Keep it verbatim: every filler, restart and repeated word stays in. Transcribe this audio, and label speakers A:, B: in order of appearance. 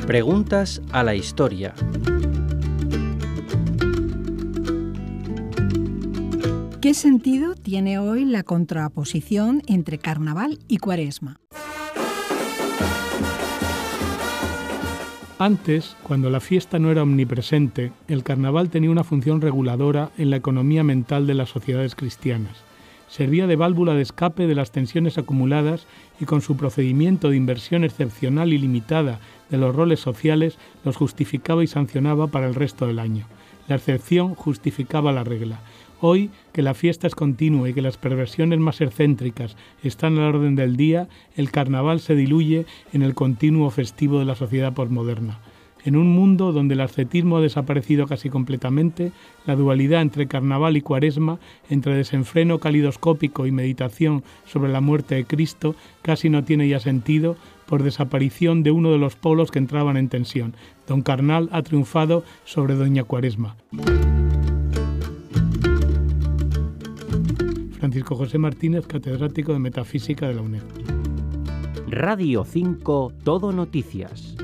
A: Preguntas a la historia.
B: ¿Qué sentido tiene hoy la contraposición entre Carnaval y Cuaresma?
C: Antes, cuando la fiesta no era omnipresente, el carnaval tenía una función reguladora en la economía mental de las sociedades cristianas. Servía de válvula de escape de las tensiones acumuladas y con su procedimiento de inversión excepcional y limitada de los roles sociales los justificaba y sancionaba para el resto del año. La excepción justificaba la regla. Hoy, que la fiesta es continua y que las perversiones más excéntricas están a la orden del día, el carnaval se diluye en el continuo festivo de la sociedad posmoderna. En un mundo donde el ascetismo ha desaparecido casi completamente, la dualidad entre carnaval y cuaresma, entre desenfreno calidoscópico y meditación sobre la muerte de Cristo, casi no tiene ya sentido por desaparición de uno de los polos que entraban en tensión. Don Carnal ha triunfado sobre Doña Cuaresma. Francisco José Martínez, catedrático de Metafísica de la UNED.
D: Radio cinco, Todo Noticias.